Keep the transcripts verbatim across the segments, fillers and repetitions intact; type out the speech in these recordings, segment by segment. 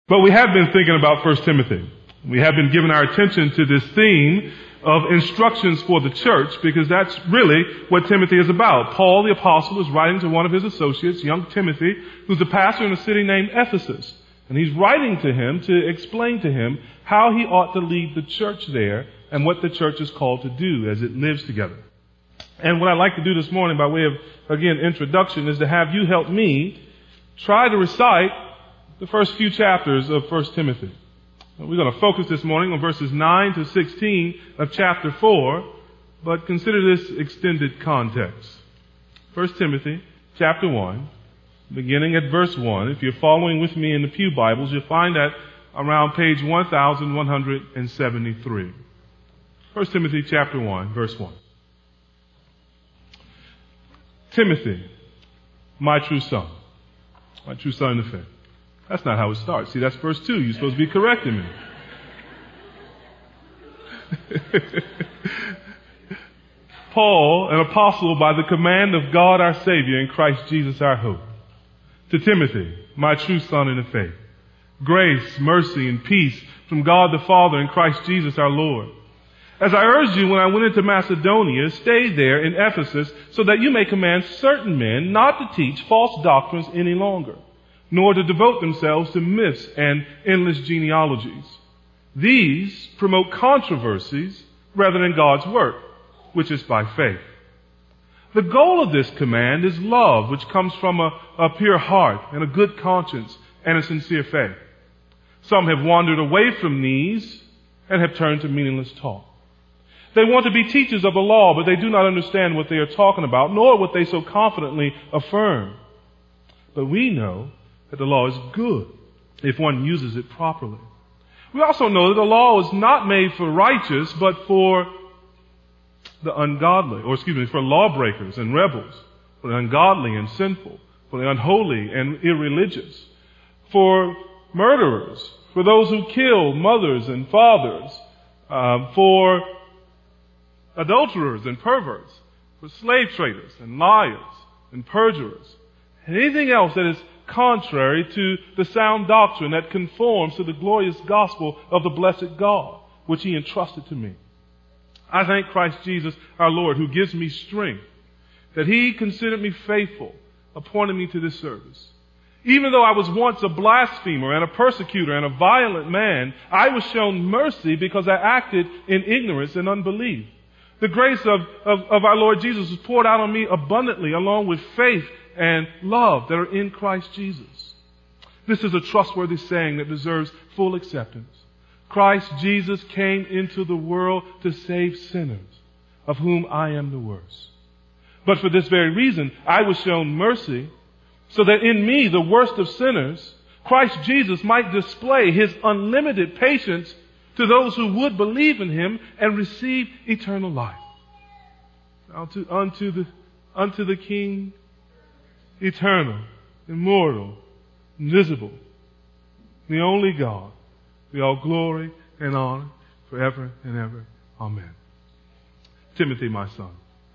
But we have been thinking about First Timothy. We have been giving our attention to this theme of instructions for the church, because that's really what Timothy is about. Paul the apostle is writing to one of his associates, young Timothy, who's a pastor in a city named Ephesus. And he's writing to him to explain to him how he ought to lead the church there and what the church is called to do as it lives together. And what I'd like to do this morning by way of, again, introduction is to have you help me try to recite the first few chapters of First Timothy. We're going to focus this morning on verses nine to sixteen of chapter four, but consider this extended context. First Timothy chapter one, beginning at verse one. If you're following with me in the Pew Bibles, you'll find that around page one thousand one hundred seventy-three. First Timothy chapter one, verse one. Timothy, my true son, my true son in the faith. That's not how it starts. See, that's verse two. You're supposed to be correcting me. Paul, an apostle by the command of God our Savior and Christ Jesus our hope. To Timothy, my true son in the faith. Grace, mercy, and peace from God the Father and Christ Jesus our Lord. As I urged you when I went into Macedonia, stay there in Ephesus so that you may command certain men not to teach false doctrines any longer, nor to devote themselves to myths and endless genealogies. These promote controversies rather than God's work, which is by faith. The goal of this command is love, which comes from a, a pure heart and a good conscience and a sincere faith. Some have wandered away from these and have turned to meaningless talk. They want to be teachers of the law, but they do not understand what they are talking about, nor what they so confidently affirm. But we know that the law is good if one uses it properly. We also know that the law is not made for righteous, but for the ungodly, or excuse me, for lawbreakers and rebels, for the ungodly and sinful, for the unholy and irreligious, for murderers, for those who kill mothers and fathers, uh, for adulterers and perverts, for slave traders and liars and perjurers, and anything else that is contrary to the sound doctrine that conforms to the glorious gospel of the blessed God, which He entrusted to me. I thank Christ Jesus our Lord, who gives me strength, that He considered me faithful, appointing me to this service. Even though I was once a blasphemer and a persecutor and a violent man, I was shown mercy because I acted in ignorance and unbelief. The grace of, of, of our Lord Jesus was poured out on me abundantly, along with faith and love that are in Christ Jesus. This is a trustworthy saying that deserves full acceptance. Christ Jesus came into the world to save sinners, of whom I am the worst. But for this very reason, I was shown mercy, so that in me, the worst of sinners, Christ Jesus might display His unlimited patience to those who would believe in Him and receive eternal life. Unto, unto the, unto the King, eternal, immortal, invisible, the only God, be all glory and honor forever and ever. Amen. Timothy, my son,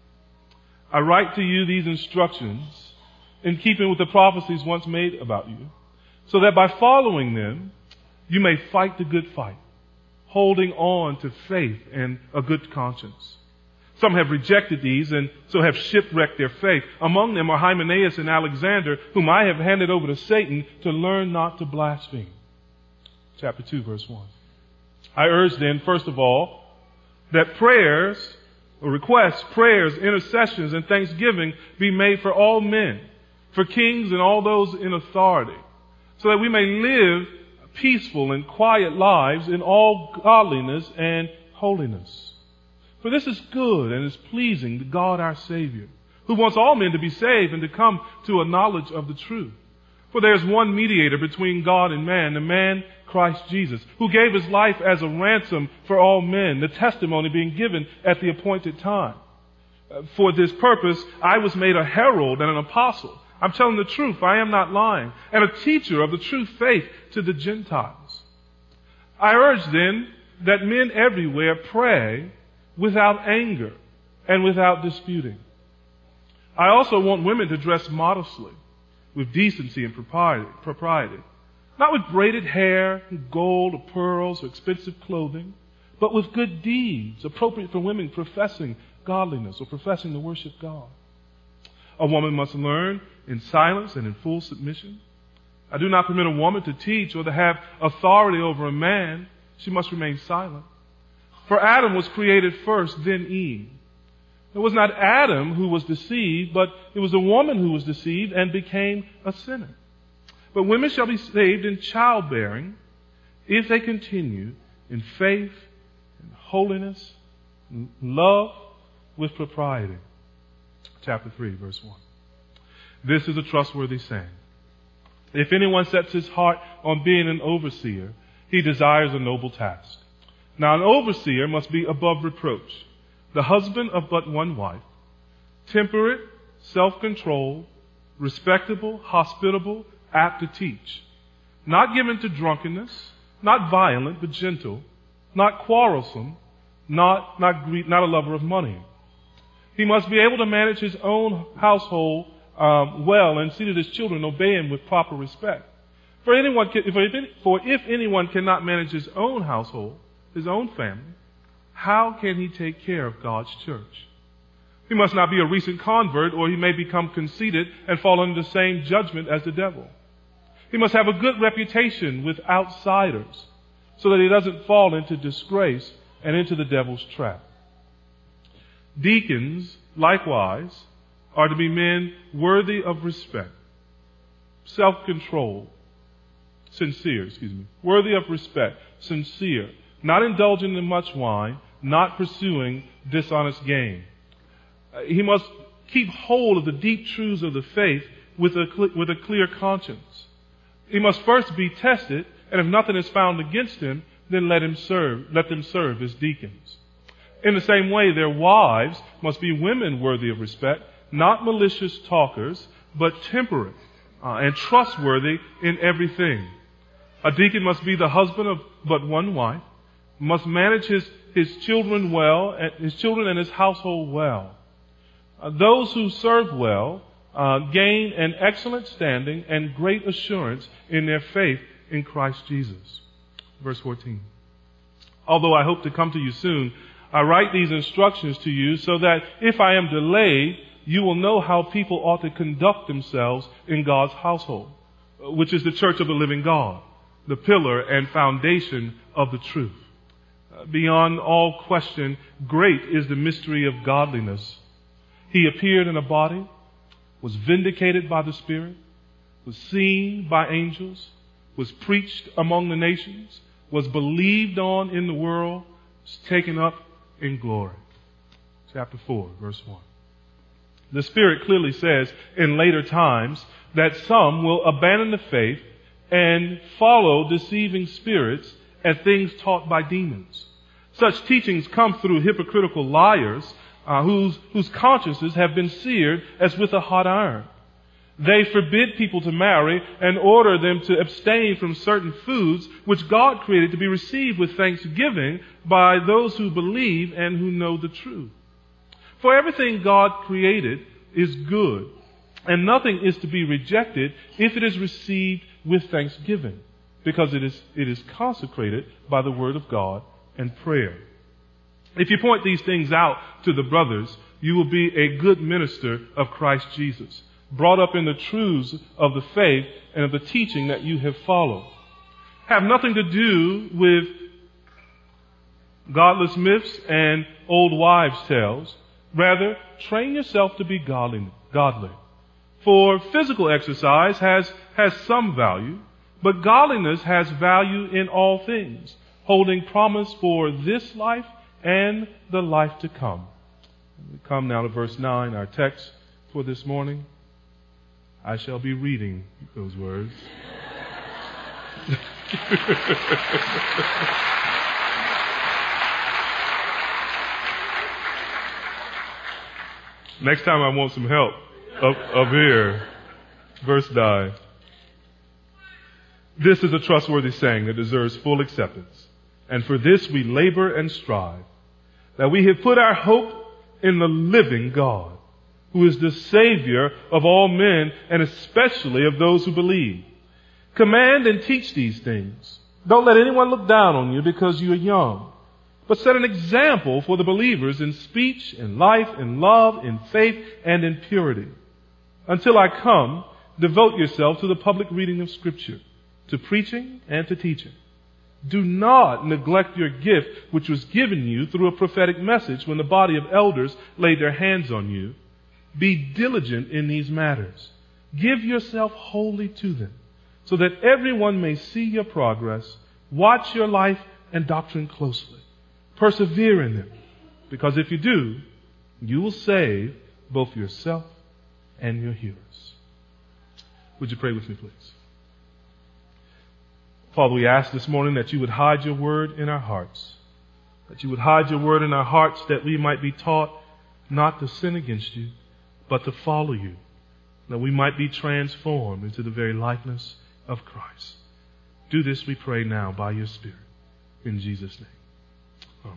I write to you these instructions in keeping with the prophecies once made about you, so that by following them, you may fight the good fight, holding on to faith and a good conscience. Some have rejected these and so have shipwrecked their faith. Among them are Hymenaeus and Alexander, whom I have handed over to Satan to learn not to blaspheme. Chapter two, verse one. I urge then, first of all, that prayers or requests, prayers, intercessions, and thanksgiving be made for all men, for kings and all those in authority, so that we may live peaceful and quiet lives in all godliness and holiness. For this is good and is pleasing to God our Savior, who wants all men to be saved and to come to a knowledge of the truth. For there is one mediator between God and man, the man Christ Jesus, who gave His life as a ransom for all men, the testimony being given at the appointed time. For this purpose, I was made a herald and an apostle. I'm telling the truth, I am not lying, and a teacher of the true faith to the Gentiles. I urge then that men everywhere pray without anger and without disputing. I also want women to dress modestly, with decency and propriety. not with braided hair, gold or pearls or expensive clothing, but with good deeds appropriate for women professing godliness or professing to worship God. A woman must learn in silence and in full submission. I do not permit a woman to teach or to have authority over a man. She must remain silent. For Adam was created first, then Eve. It was not Adam who was deceived, but it was the woman who was deceived and became a sinner. But women shall be saved in childbearing if they continue in faith, in holiness, in love, with propriety. Chapter three, verse one. This is a trustworthy saying. If anyone sets his heart on being an overseer, he desires a noble task. Now an overseer must be above reproach, the husband of but one wife, temperate, self-controlled, respectable, hospitable, apt to teach, not given to drunkenness, not violent, but gentle, not quarrelsome, not, not, greed, not a lover of money. He must be able to manage his own household um, well and see that his children obey him with proper respect. For anyone, can, for, if, for if anyone cannot manage his own household, his own family, how can he take care of God's church? He must not be a recent convert, or he may become conceited and fall under the same judgment as the devil. He must have a good reputation with outsiders so that he doesn't fall into disgrace and into the devil's trap. Deacons, likewise, are to be men worthy of respect, self-controlled, sincere, excuse me, worthy of respect, sincere, not indulging in much wine, not pursuing dishonest gain. Uh, he must keep hold of the deep truths of the faith with a, cl- with a clear conscience. He must first be tested, and if nothing is found against him, then let him serve, let them serve as deacons. In the same way, their wives must be women worthy of respect, not malicious talkers, but temperate uh, and trustworthy in everything. A deacon must be the husband of but one wife, must manage his, his children well, and his children and his household well. Uh, those who serve well uh, gain an excellent standing and great assurance in their faith in Christ Jesus. Verse fourteen. Although I hope to come to you soon, I write these instructions to you so that if I am delayed, you will know how people ought to conduct themselves in God's household, which is the church of the living God, the pillar and foundation of the truth. Uh, beyond all question, great is the mystery of godliness. He appeared in a body, was vindicated by the Spirit, was seen by angels, was preached among the nations, was believed on in the world, was taken up in glory. Chapter four, verse one. The Spirit clearly says in later times that some will abandon the faith and follow deceiving spirits and things taught by demons. Such teachings come through hypocritical liars uh, whose, whose consciences have been seared as with a hot iron. They forbid people to marry and order them to abstain from certain foods which God created to be received with thanksgiving by those who believe and who know the truth. For everything God created is good, and nothing is to be rejected if it is received with thanksgiving, because it is, it is consecrated by the word of God and prayer. If you point these things out to the brothers, you will be a good minister of Christ Jesus, brought up in the truths of the faith and of the teaching that you have followed. Have nothing to do with godless myths and old wives' tales. Rather, train yourself to be godly. godly. For physical exercise has, has some value, but godliness has value in all things, holding promise for this life and the life to come. We come now to verse nine, our text for this morning. I shall be reading those words. Next time I want some help up, up here. Verse nine. This is a trustworthy saying that deserves full acceptance. And for this we labor and strive, that we have put our hope in the living God, who is the Savior of all men and especially of those who believe. Command and teach these things. Don't let anyone look down on you because you are young, but set an example for the believers in speech, in life, in love, in faith, and in purity. Until I come, devote yourself to the public reading of Scripture, to preaching and to teaching. Do not neglect your gift which was given you through a prophetic message when the body of elders laid their hands on you. Be diligent in these matters. Give yourself wholly to them, so that everyone may see your progress. Watch your life and doctrine closely. Persevere in them, because if you do, you will save both yourself and your hearers. Would you pray with me, please? Father, we ask this morning that you would hide your word in our hearts, that you would hide your word in our hearts that we might be taught not to sin against you, but to follow you, that we might be transformed into the very likeness of Christ. Do this, we pray now, by your Spirit. In Jesus' name. Amen.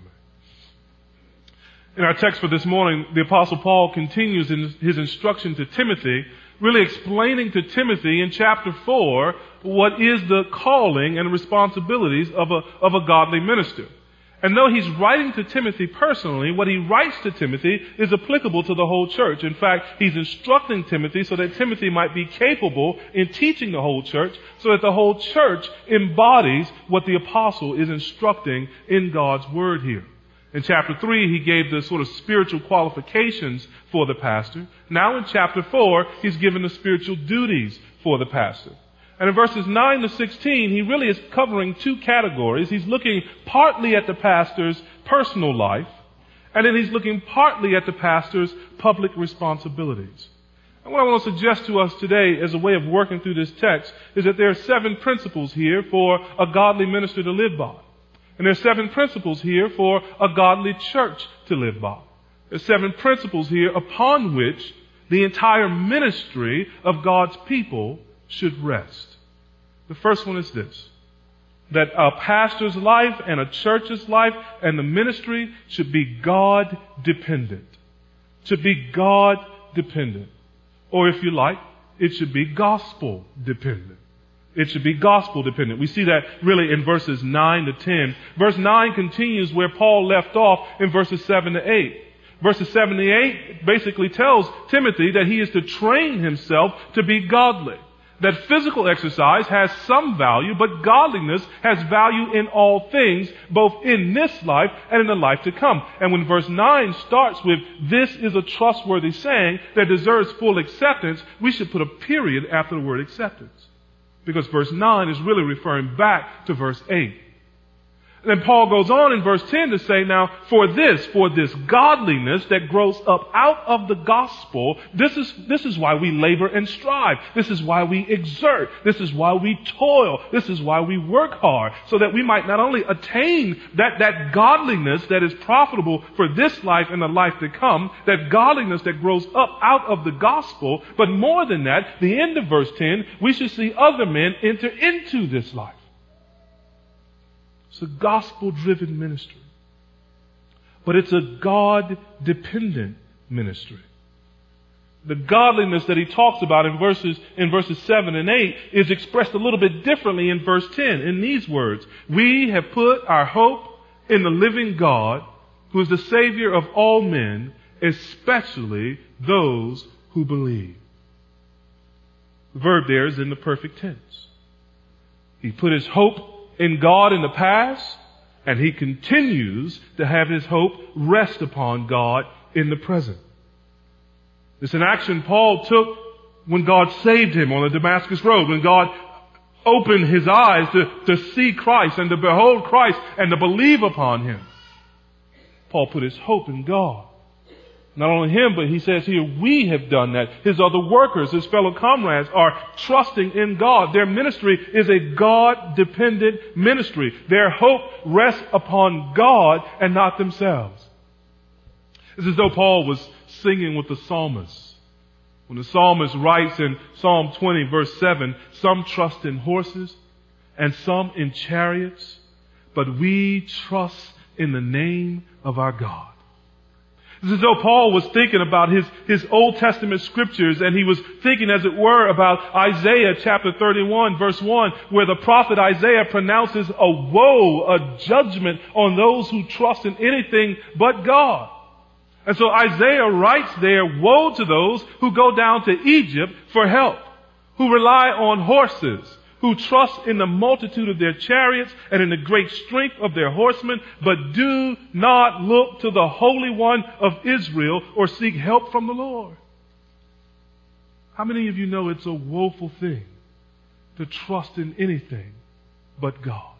In our text for this morning, the Apostle Paul continues in his instruction to Timothy, really explaining to Timothy in chapter four what is the calling and responsibilities of a, of a godly minister. And though he's writing to Timothy personally, what he writes to Timothy is applicable to the whole church. In fact, he's instructing Timothy so that Timothy might be capable in teaching the whole church, so that the whole church embodies what the apostle is instructing in God's word here. In chapter three, he gave the sort of spiritual qualifications for the pastor. Now in chapter four, he's given the spiritual duties for the pastor. And in verses nine to sixteen, he really is covering two categories. He's looking partly at the pastor's personal life, and then he's looking partly at the pastor's public responsibilities. And what I want to suggest to us today as a way of working through this text is that there are seven principles here for a godly minister to live by. And there are seven principles here for a godly church to live by. There are seven principles here upon which the entire ministry of God's people should rest. The first one is this, that a pastor's life and a church's life and the ministry should be God dependent. Should be God dependent. Or if you like, it should be gospel dependent. It should be gospel dependent. We see that really in verses nine to ten. Verse nine continues where Paul left off in verses seven to eight. Verses seven to eight basically tells Timothy that he is to train himself to be godly. That physical exercise has some value, but godliness has value in all things, both in this life and in the life to come. And when verse nine starts with, this is a trustworthy saying that deserves full acceptance, we should put a period after the word acceptance. Because verse nine is really referring back to verse eight. Then Paul goes on in verse ten to say, now, for this, for this godliness that grows up out of the gospel, this is, this is why we labor and strive. This is why we exert. This is why we toil. This is why we work hard, so that we might not only attain that, that godliness that is profitable for this life and the life to come, that godliness that grows up out of the gospel, but more than that, the end of verse ten, we should see other men enter into this life. It's a gospel-driven ministry. But it's a God-dependent ministry. The godliness that he talks about in verses, in verses seven and eight is expressed a little bit differently in verse ten in these words. We have put our hope in the living God, who is the Savior of all men, especially those who believe. The verb there is in the perfect tense. He put his hope in God in the past, and he continues to have his hope rest upon God in the present. It's an action Paul took when God saved him on the Damascus road, when God opened his eyes to, to see Christ and to behold Christ and to believe upon him. Paul put his hope in God. Not only him, but he says here, we have done that. His other workers, his fellow comrades, are trusting in God. Their ministry is a God-dependent ministry. Their hope rests upon God and not themselves. It's as though Paul was singing with the psalmist. When the psalmist writes in Psalm twenty, verse seven, some trust in horses and some in chariots, but we trust in the name of our God. It's as though Paul was thinking about his, his Old Testament scriptures, and he was thinking, as it were, about Isaiah chapter thirty-one, verse one, where the prophet Isaiah pronounces a woe, a judgment on those who trust in anything but God. And so Isaiah writes there, woe to those who go down to Egypt for help, who rely on horses, who trust in the multitude of their chariots and in the great strength of their horsemen, but do not look to the Holy One of Israel or seek help from the Lord. How many of you know it's a woeful thing to trust in anything but God?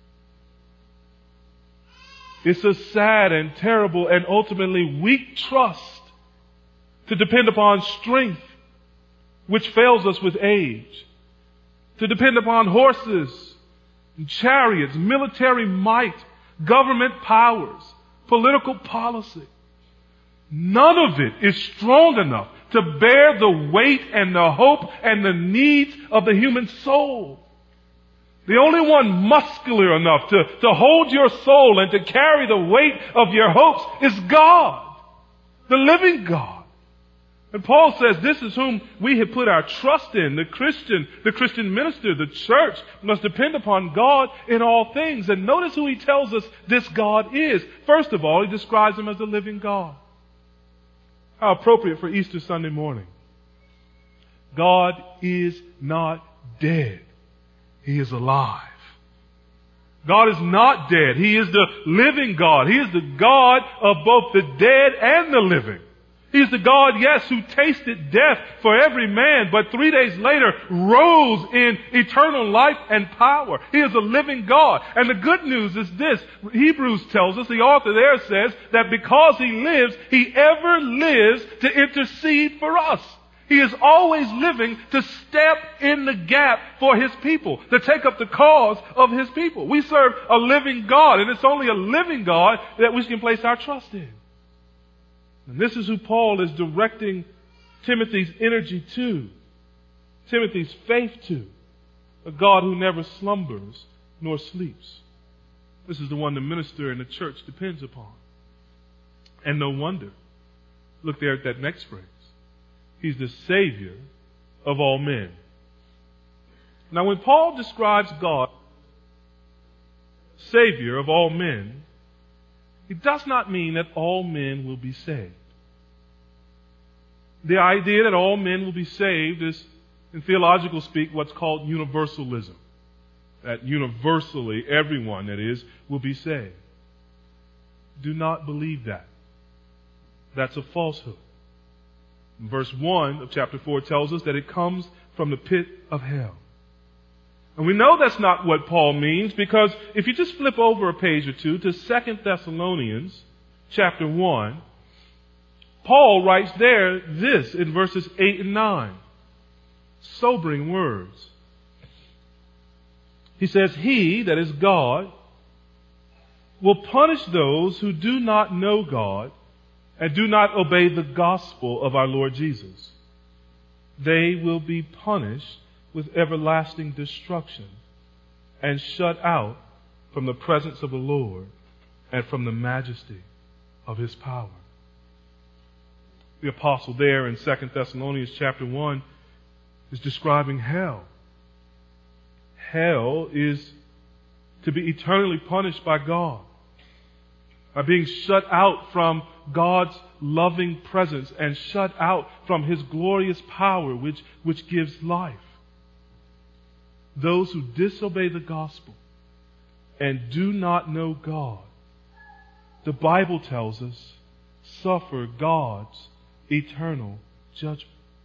It's a sad and terrible and ultimately weak trust to depend upon strength, which fails us with age, to depend upon horses and chariots, military might, government powers, political policy. None of it is strong enough to bear the weight and the hope and the needs of the human soul. The only one muscular enough to, to hold your soul and to carry the weight of your hopes is God, the living God. And Paul says this is whom we have put our trust in. The Christian, the Christian minister, the church must depend upon God in all things. And notice who he tells us this God is. First of all, he describes him as the living God. How appropriate for Easter Sunday morning. God is not dead. He is alive. God is not dead. He is the living God. He is the God of both the dead and the living. He is the God, yes, who tasted death for every man, but three days later rose in eternal life and power. He is a living God. And the good news is this. Hebrews tells us, the author there says, that because He lives, He ever lives to intercede for us. He is always living to step in the gap for His people, to take up the cause of His people. We serve a living God, and it's only a living God that we can place our trust in. And this is who Paul is directing Timothy's energy to, Timothy's faith to, a God who never slumbers nor sleeps. This is the one the minister in the church depends upon. And no wonder. Look there at that next phrase. He's the Savior of all men. Now when Paul describes God, Savior of all men, it does not mean that all men will be saved. The idea that all men will be saved is, in theological speak, what's called universalism. That universally, everyone, that is, will be saved. Do not believe that. That's a falsehood. Verse one of chapter four tells us that it comes from the pit of hell. And we know that's not what Paul means, because if you just flip over a page or two to Second Thessalonians chapter one, Paul writes there this in verses eight and nine. Sobering words. He says, He, that is God, will punish those who do not know God and do not obey the gospel of our Lord Jesus. They will be punished with everlasting destruction and shut out from the presence of the Lord and from the majesty of His power. The apostle there in Second Thessalonians chapter one is describing hell. Hell is to be eternally punished by God, by being shut out from God's loving presence and shut out from His glorious power which, which gives life. Those who disobey the gospel and do not know God, the Bible tells us, suffer God's eternal judgment.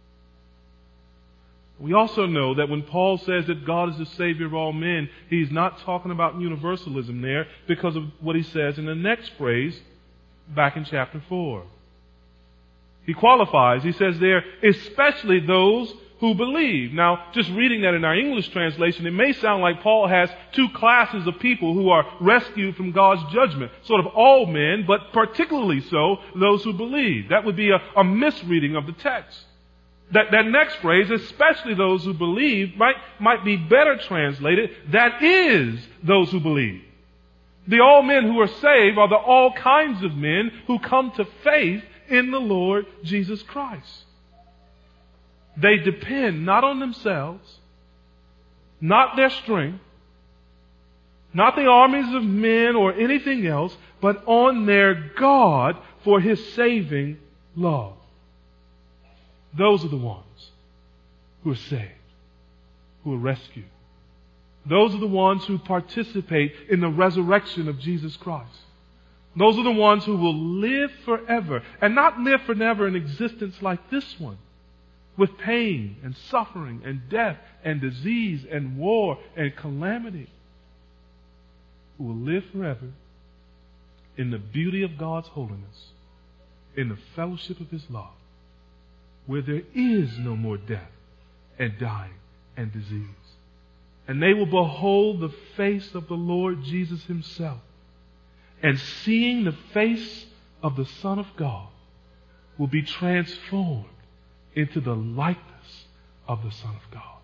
We also know that when Paul says that God is the Savior of all men, he's not talking about universalism there because of what he says in the next phrase back in chapter four. He qualifies. He says there, especially those who believe. Now, just reading that in our English translation, it may sound like Paul has two classes of people who are rescued from God's judgment. Sort of all men, but particularly so those who believe. That would be a, a misreading of the text. That, that next phrase, especially those who believe, might, might be better translated, that is those who believe. The all men who are saved are the all kinds of men who come to faith in the Lord Jesus Christ. They depend not on themselves, not their strength, not the armies of men or anything else, but on their God for His saving love. Those are the ones who are saved, who are rescued. Those are the ones who participate in the resurrection of Jesus Christ. Those are the ones who will live forever, and not live forever in existence like this one, with pain and suffering and death and disease and war and calamity. Who will live forever in the beauty of God's holiness, in the fellowship of His love, where there is no more death and dying and disease. And they will behold the face of the Lord Jesus Himself. And seeing the face of the Son of God, will be transformed into the likeness of the Son of God.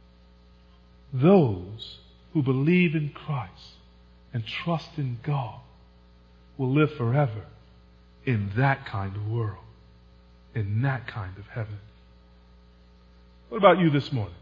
Those who believe in Christ and trust in God will live forever in that kind of world, in that kind of heaven. What about you this morning?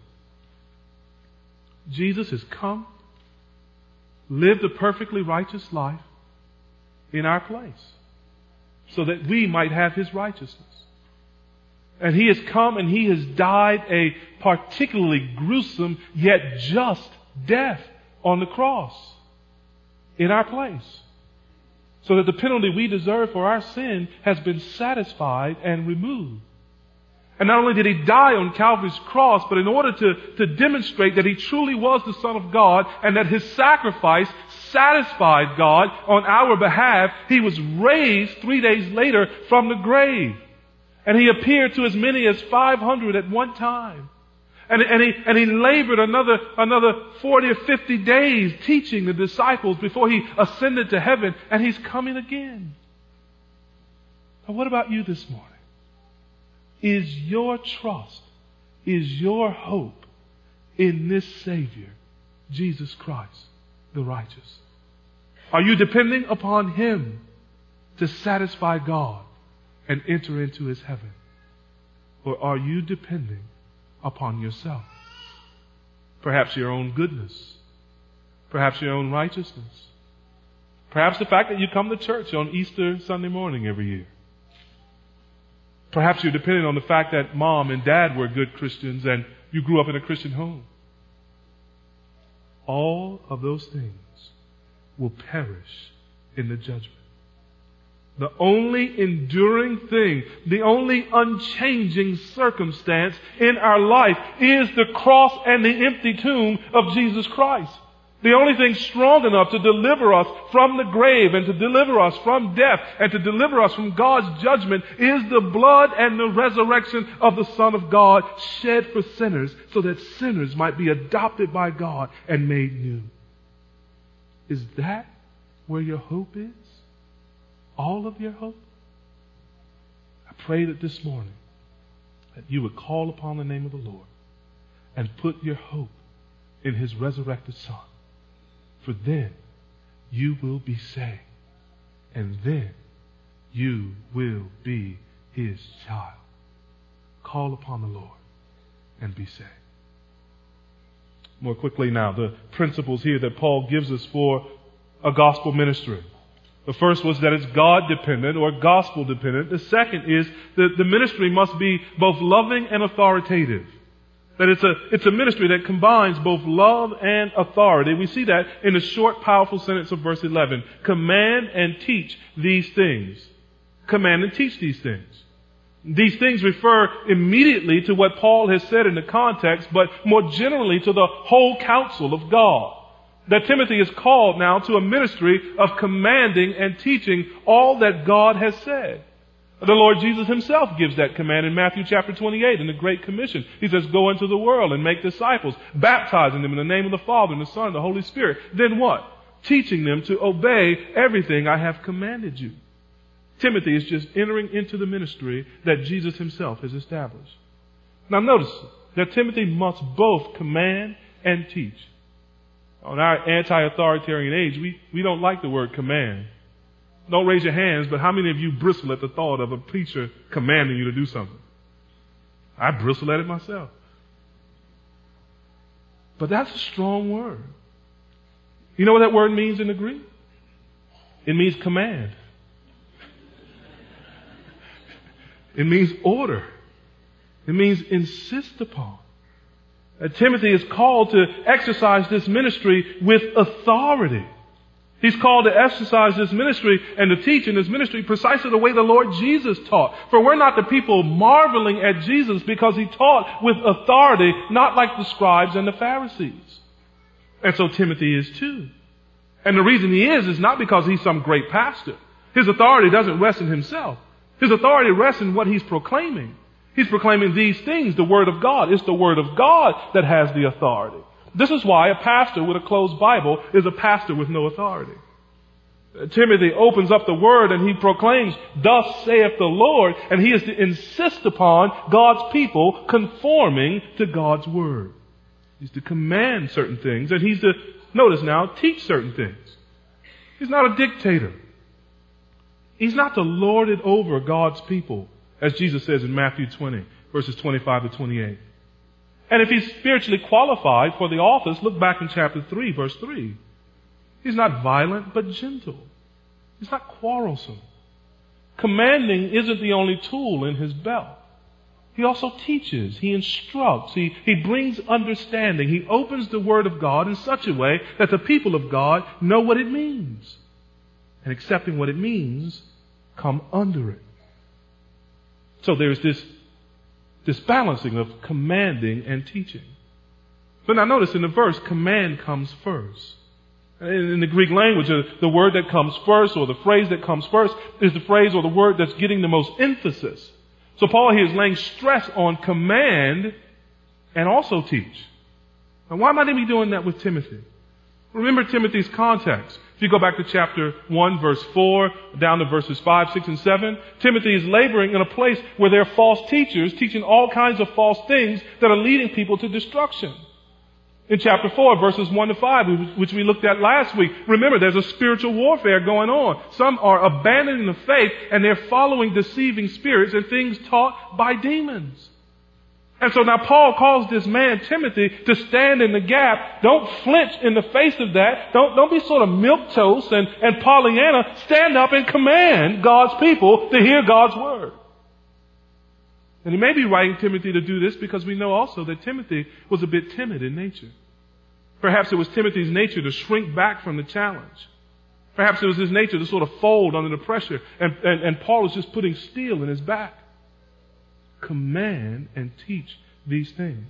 Jesus has come, lived a perfectly righteous life in our place, so that we might have His righteousness. And He has come and He has died a particularly gruesome yet just death on the cross in our place, so that the penalty we deserve for our sin has been satisfied and removed. And not only did He die on Calvary's cross, but in order to, to demonstrate that He truly was the Son of God and that His sacrifice satisfied God on our behalf, He was raised three days later from the grave. And He appeared to as many as five hundred at one time. And, and, he, and he labored another, another forty or fifty days teaching the disciples before He ascended to heaven, and He's coming again. Now, what about you this morning? Is your trust, is your hope in this Savior, Jesus Christ, the righteous? Are you depending upon Him to satisfy God and enter into His heaven? Or are you depending upon yourself? Perhaps your own goodness. Perhaps your own righteousness. Perhaps the fact that you come to church on Easter Sunday morning every year. Perhaps you're depending on the fact that mom and dad were good Christians and you grew up in a Christian home. All of those things will perish in the judgment. The only enduring thing, the only unchanging circumstance in our life is the cross and the empty tomb of Jesus Christ. The only thing strong enough to deliver us from the grave and to deliver us from death and to deliver us from God's judgment is the blood and the resurrection of the Son of God shed for sinners, so that sinners might be adopted by God and made new. Is that where your hope is? All of your hope? I pray that this morning that you would call upon the name of the Lord and put your hope in His resurrected Son. For then you will be saved, and then you will be His child. Call upon the Lord and be saved. More quickly now, the principles here that Paul gives us for a gospel ministry. The first was that it's God-dependent or gospel-dependent. The second is that the ministry must be both loving and authoritative. That it's a, it's a ministry that combines both love and authority. We see that in the short, powerful sentence of verse eleven. Command and teach these things. Command and teach these things. These things refer immediately to what Paul has said in the context, but more generally to the whole counsel of God. That Timothy is called now to a ministry of commanding and teaching all that God has said. The Lord Jesus Himself gives that command in Matthew chapter twenty-eight in the Great Commission. He says, go into the world and make disciples, baptizing them in the name of the Father and the Son and the Holy Spirit. Then what? Teaching them to obey everything I have commanded you. Timothy is just entering into the ministry that Jesus Himself has established. Now notice that Timothy must both command and teach. On our anti-authoritarian age, we, we don't like the word command. Don't raise your hands, but how many of you bristle at the thought of a preacher commanding you to do something? I bristle at it myself. But that's a strong word. You know what that word means in the Greek? It means command. It means order. It means insist upon. Uh, Timothy is called to exercise this ministry with authority. He's called to exercise this ministry and to teach in this ministry precisely the way the Lord Jesus taught. For we're not the people marveling at Jesus because he taught with authority, not like the scribes and the Pharisees. And so Timothy is too. And the reason he is is not because he's some great pastor. His authority doesn't rest in himself. His authority rests in what he's proclaiming. He's proclaiming these things, the Word of God. It's the Word of God that has the authority. This is why a pastor with a closed Bible is a pastor with no authority. Timothy opens up the Word and he proclaims, "Thus saith the Lord," and he is to insist upon God's people conforming to God's Word. He's to command certain things, and he's to, notice now, teach certain things. He's not a dictator. He's not to lord it over God's people, as Jesus says in Matthew twenty, verses twenty-five to twenty-eight. And if he's spiritually qualified for the office, look back in chapter three, verse three. He's not violent, but gentle. He's not quarrelsome. Commanding isn't the only tool in his belt. He also teaches, he instructs, he, he brings understanding. He opens the Word of God in such a way that the people of God know what it means. And accepting what it means, come under it. So there's this, this balancing of commanding and teaching. But now notice in the verse, command comes first. In the Greek language, the word that comes first or the phrase that comes first is the phrase or the word that's getting the most emphasis. So Paul here is laying stress on command and also teach. Now why might he be doing that with Timothy? Remember Timothy's context. If you go back to chapter one, verse four, down to verses five, six, and seven, Timothy is laboring in a place where there are false teachers teaching all kinds of false things that are leading people to destruction. In chapter four, verses one to five, which we looked at last week, remember there's a spiritual warfare going on. Some are abandoning the faith and they're following deceiving spirits and things taught by demons. And so now Paul calls this man, Timothy, to stand in the gap. Don't flinch in the face of that. Don't, don't be sort of milquetoast and, and Pollyanna. Stand up and command God's people to hear God's word. And he may be writing Timothy to do this because we know also that Timothy was a bit timid in nature. Perhaps it was Timothy's nature to shrink back from the challenge. Perhaps it was his nature to sort of fold under the pressure. And, and, and Paul was just putting steel in his back. Command and teach these things.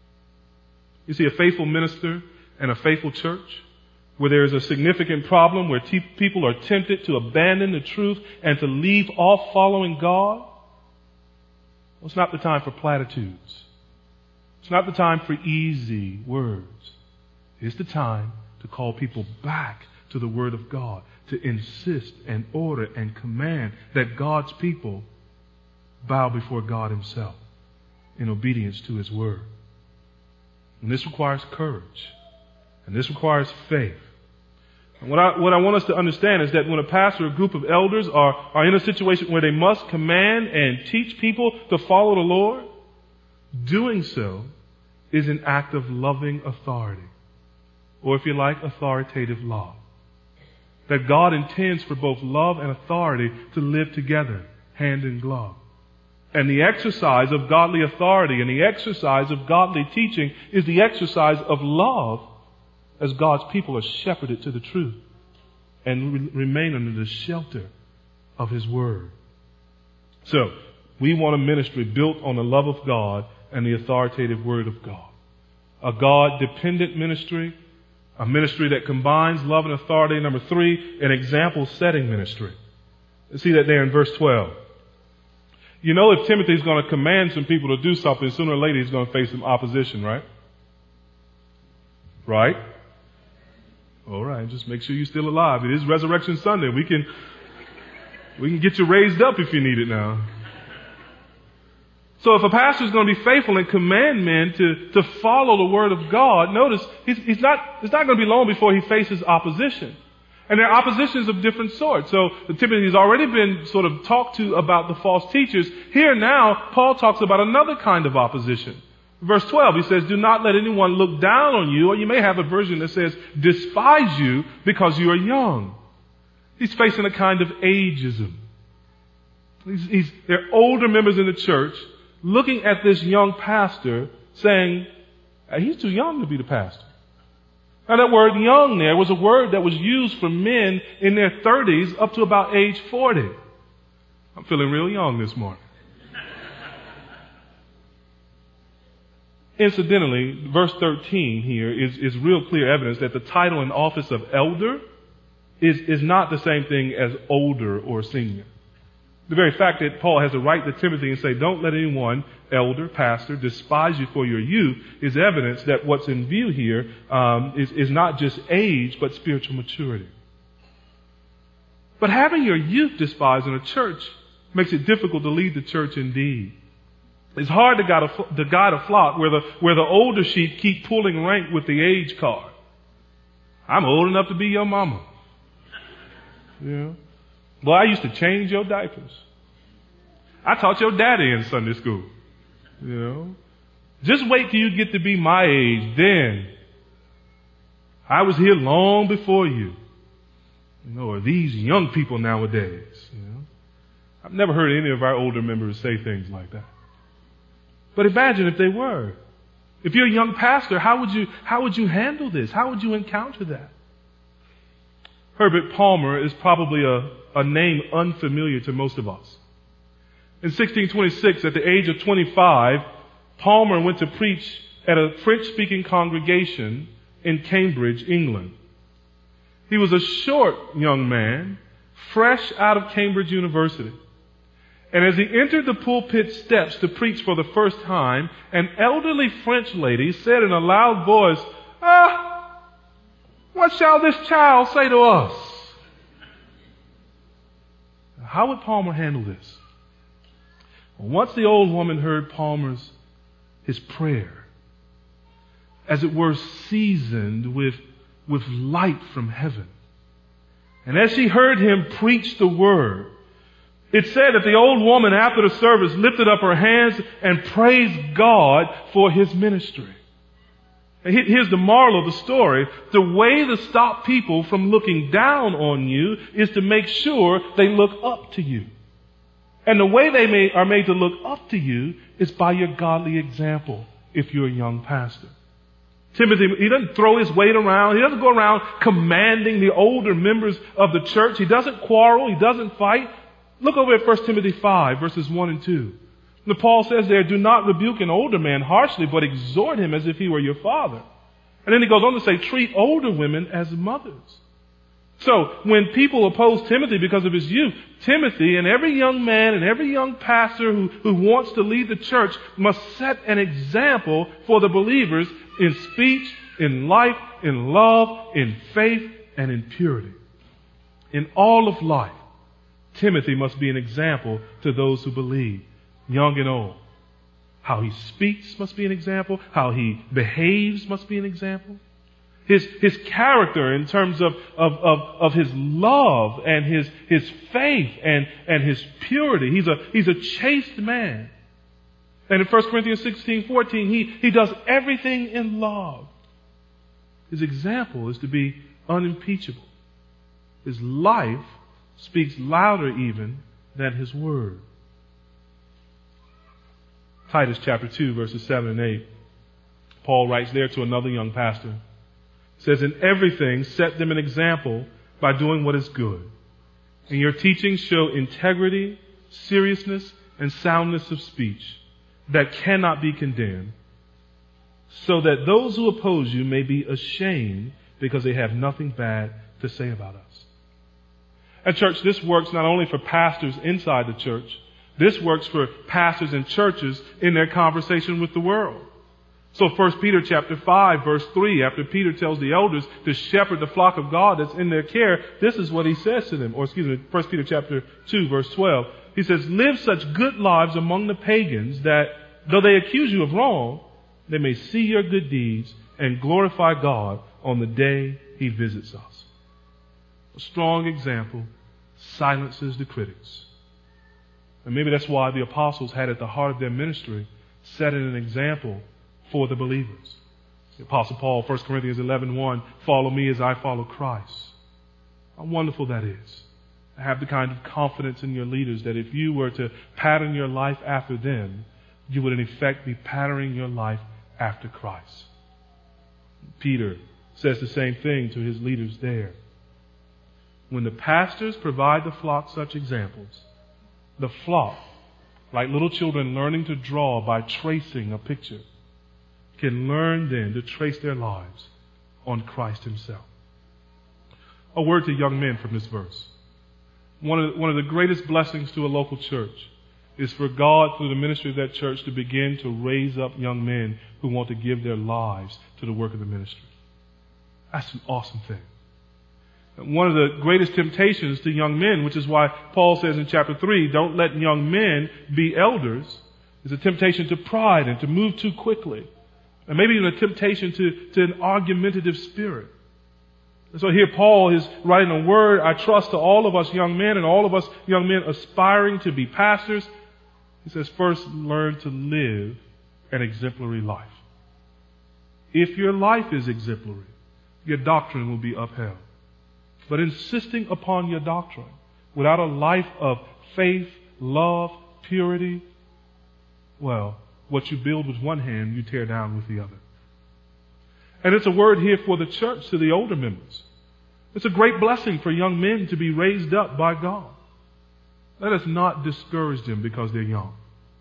You see, a faithful minister and a faithful church where there is a significant problem, where te- people are tempted to abandon the truth and to leave off following God, well, it's not the time for platitudes. It's not the time for easy words. It's the time to call people back to the Word of God, to insist and order and command that God's people bow before God Himself in obedience to His Word. And this requires courage. And this requires faith. And what I, what I want us to understand is that when a pastor or a group of elders are, are in a situation where they must command and teach people to follow the Lord, doing so is an act of loving authority. Or if you like, authoritative love. That God intends for both love and authority to live together, hand in glove. And the exercise of godly authority and the exercise of godly teaching is the exercise of love as God's people are shepherded to the truth and re- remain under the shelter of His Word. So, we want a ministry built on the love of God and the authoritative Word of God. A God-dependent ministry, a ministry that combines love and authority. Number three, an example-setting ministry. You see that there in verse twelve. You know, if Timothy's going to command some people to do something, sooner or later he's going to face some opposition, right? Right? All right, just make sure you're still alive. It is Resurrection Sunday. We can, we can get you raised up if you need it now. So if a pastor is going to be faithful and command men to, to follow the word of God, notice he's, he's not, it's not going to be long before he faces opposition. And there are oppositions of different sorts. So Timothy has already been sort of talked to about the false teachers. Here now, Paul talks about another kind of opposition. Verse twelve, he says, do not let anyone look down on you, or you may have a version that says, despise you because you are young. He's facing a kind of ageism. He's, he's, they're older members in the church looking at this young pastor saying, he's too young to be the pastor. Now that word young there was a word that was used for men in their thirties up to about age forty. I'm feeling real young this morning. Incidentally, verse thirteen here is, is real clear evidence that the title and office of elder is, is not the same thing as older or senior. The very fact that Paul has to write to Timothy and say, don't let anyone, elder, pastor, despise you for your youth, is evidence that what's in view here um, is, is not just age, but spiritual maturity. But having your youth despised in a church makes it difficult to lead the church indeed. It's hard to guide a, to guide a flock where the, where the older sheep keep pulling rank with the age card. I'm old enough to be your mama. You know? Boy, I used to change your diapers. I taught your daddy in Sunday school. You know, just wait till you get to be my age. Then I was here long before you. You know, or these young people nowadays. You know, I've never heard any of our older members say things like that. But imagine if they were. If you're a young pastor, how would you how would you handle this? How would you encounter that? Herbert Palmer is probably a, a name unfamiliar to most of us. In sixteen twenty-six, at the age of twenty-five, Palmer went to preach at a French-speaking congregation in Cambridge, England. He was a short young man, fresh out of Cambridge University. And as he entered the pulpit steps to preach for the first time, an elderly French lady said in a loud voice, "Ah, what shall this child say to us?" How would Palmer handle this? Once the old woman heard Palmer's, his prayer, as it were seasoned with, with light from heaven. And as she heard him preach the word, it said that the old woman after the service lifted up her hands and praised God for his ministry. And here's the moral of the story. The way to stop people from looking down on you is to make sure they look up to you. And the way they may, are made to look up to you is by your godly example if you're a young pastor. Timothy, he doesn't throw his weight around. He doesn't go around commanding the older members of the church. He doesn't quarrel. He doesn't fight. Look over at First Timothy five, verses one and two. And Paul says there, do not rebuke an older man harshly, but exhort him as if he were your father. And then he goes on to say, treat older women as mothers. So when people oppose Timothy because of his youth, Timothy and every young man and every young pastor who, who wants to lead the church must set an example for the believers in speech, in life, in love, in faith, and in purity. In all of life, Timothy must be an example to those who believe, young and old. How he speaks must be an example. How he behaves must be an example. His, his character in terms of, of, of, of his love and his, his faith and, and his purity. He's a, he's a chaste man. And in First Corinthians sixteen fourteen, he, he does everything in love. His example is to be unimpeachable. His life speaks louder even than his word. Titus chapter two, verses seven and eight. Paul writes there to another young pastor. Says, in everything, set them an example by doing what is good. In your teaching, show integrity, seriousness, and soundness of speech that cannot be condemned, so that those who oppose you may be ashamed because they have nothing bad to say about us. At church, this works not only for pastors inside the church, this works for pastors and churches in their conversation with the world. So First Peter chapter five, verse three, after Peter tells the elders to shepherd the flock of God that's in their care, this is what he says to them. Or excuse me, First Peter chapter two, verse twelve. he says, live such good lives among the pagans that, though they accuse you of wrong, they may see your good deeds and glorify God on the day he visits us. A strong example silences the critics. And maybe that's why the apostles had at the heart of their ministry setting an example for the believers. The Apostle Paul, First Corinthians eleven one, follow me as I follow Christ. How wonderful that is. Have the kind of confidence in your leaders that if you were to pattern your life after them, you would in effect be patterning your life after Christ. Peter says the same thing to his leaders there. When the pastors provide the flock such examples, the flock, like little children learning to draw by tracing a picture, can learn then to trace their lives on Christ himself. A word to young men from this verse. One of, the, one of the greatest blessings to a local church is for God, through the ministry of that church, to begin to raise up young men who want to give their lives to the work of the ministry. That's an awesome thing. And one of the greatest temptations to young men, which is why Paul says in chapter three, don't let young men be elders, is a temptation to pride and to move too quickly. And maybe even a temptation to, to an argumentative spirit. And so here Paul is writing a word, I trust, to all of us young men and all of us young men aspiring to be pastors. He says, first, learn to live an exemplary life. If your life is exemplary, your doctrine will be upheld. But insisting upon your doctrine without a life of faith, love, purity, well, what you build with one hand, you tear down with the other. And it's a word here for the church to the older members. It's a great blessing for young men to be raised up by God. Let us not discourage them because they're young.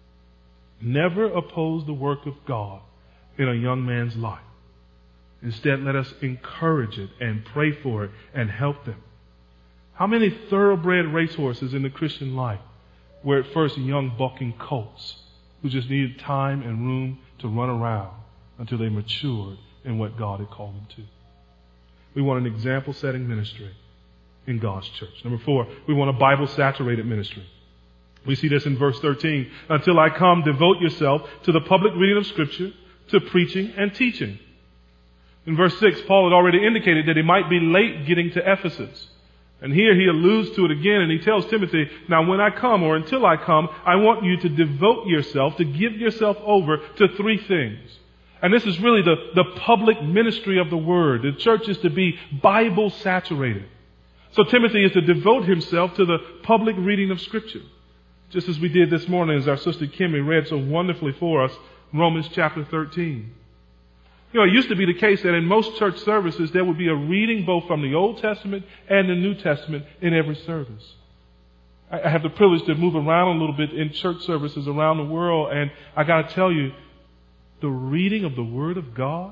Never oppose the work of God in a young man's life. Instead, let us encourage it and pray for it and help them. How many thoroughbred racehorses in the Christian life were at first young bucking colts who just needed time and room to run around until they matured in what God had called them to? We want an example-setting ministry in God's church. Number four, we want a Bible-saturated ministry. We see this in verse thirteen. Until I come, devote yourself to the public reading of Scripture, to preaching and teaching. In verse six, Paul had already indicated that he might be late getting to Ephesus. And here he alludes to it again, and he tells Timothy, now when I come, or until I come, I want you to devote yourself, to give yourself over to three things. And this is really the, the public ministry of the Word. The church is to be Bible saturated. So Timothy is to devote himself to the public reading of Scripture. Just as we did this morning, as our sister Kimmy read so wonderfully for us, Romans chapter thirteen. You know, it used to be the case that in most church services there would be a reading both from the Old Testament and the New Testament in every service. I have the privilege to move around a little bit in church services around the world, and I got to tell you, the reading of the Word of God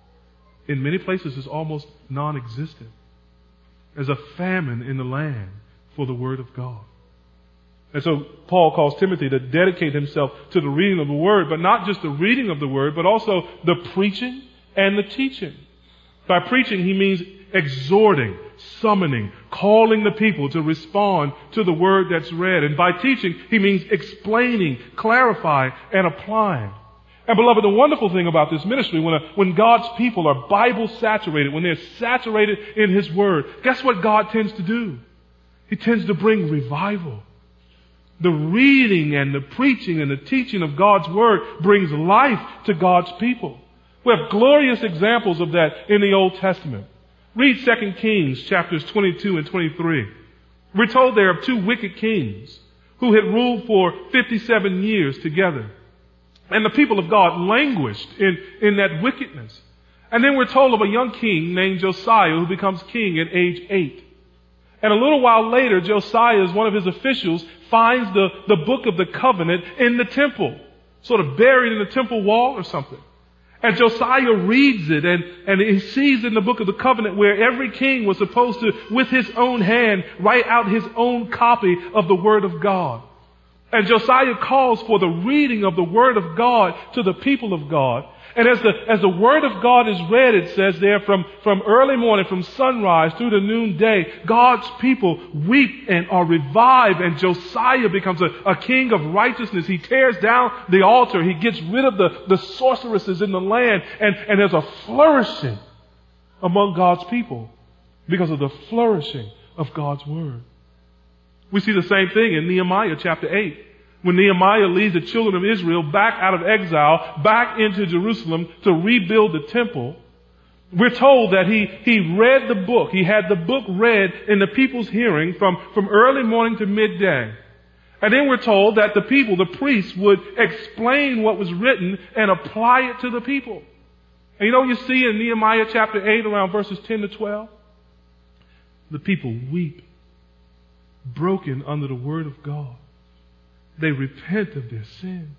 in many places is almost non-existent. There's a famine in the land for the Word of God. And so Paul calls Timothy to dedicate himself to the reading of the Word, but not just the reading of the Word, but also the preaching and the teaching. By preaching, he means exhorting, summoning, calling the people to respond to the Word that's read. And by teaching, he means explaining, clarifying, and applying. And beloved, the wonderful thing about this ministry, when, a, when God's people are Bible saturated, when they're saturated in His Word, guess what God tends to do? He tends to bring revival. The reading and the preaching and the teaching of God's Word brings life to God's people. We have glorious examples of that in the Old Testament. Read Second Kings chapters twenty-two and twenty-three. We're told there of two wicked kings who had ruled for fifty-seven years together. And the people of God languished in, in that wickedness. And then we're told of a young king named Josiah who becomes king at age eight. And a little while later, Josiah, as one of his officials, finds the, the book of the covenant in the temple, sort of buried in the temple wall or something. And Josiah reads it, and, and he sees in the book of the covenant where every king was supposed to, with his own hand, write out his own copy of the Word of God. And Josiah calls for the reading of the Word of God to the people of God. And as the, as the Word of God is read, it says there, from, from early morning, from sunrise through the noonday, God's people weep and are revived, and Josiah becomes a, a king of righteousness. He tears down the altar. He gets rid of the, the sorceresses in the land, and, and there's a flourishing among God's people because of the flourishing of God's Word. We see the same thing in Nehemiah chapter eight. When Nehemiah leads the children of Israel back out of exile, back into Jerusalem to rebuild the temple, we're told that he, he read the book. He had the book read in the people's hearing from, from early morning to midday. And then we're told that the people, the priests, would explain what was written and apply it to the people. And you know what you see in Nehemiah chapter eight around verses ten to twelve? The people weep, broken under the word of God. They repent of their sins.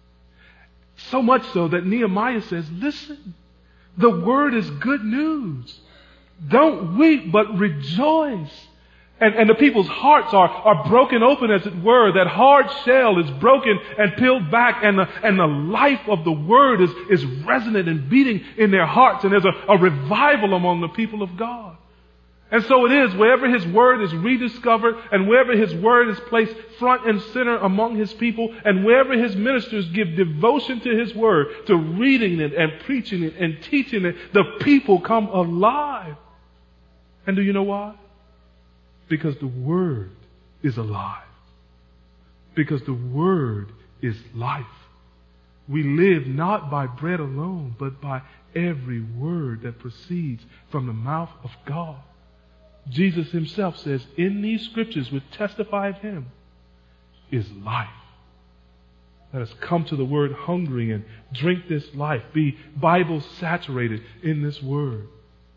So much so that Nehemiah says, listen, the word is good news. Don't weep, but rejoice. And, and the people's hearts are, are broken open, as it were. That hard shell is broken and peeled back, and the, and the life of the word is, is resonant and beating in their hearts. And there's a, a revival among the people of God. And so it is, wherever His Word is rediscovered, and wherever His Word is placed front and center among His people, and wherever His ministers give devotion to His Word, to reading it and preaching it and teaching it, the people come alive. And do you know why? Because the Word is alive. Because the Word is life. We live not by bread alone, but by every word that proceeds from the mouth of God. Jesus Himself says, in these scriptures which testify of Him is life. Let us come to the Word hungry and drink this life. Be Bible saturated in this Word.